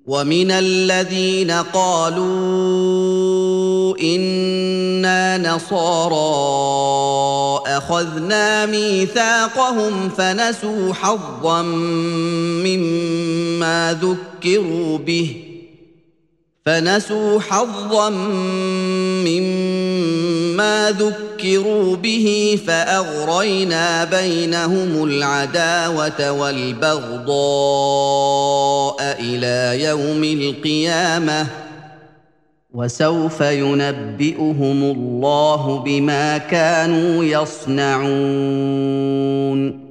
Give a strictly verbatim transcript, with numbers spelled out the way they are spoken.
ومن الذين قالوا إنا نصارى أخذنا ميثاقهم فنسوا حظا مما ذكروا به فنسوا حظا مما ذكروا به فأغرينا بينهم العداوة والبغضاء إلى يوم القيامة وسوف ينبئهم الله بما كانوا يصنعون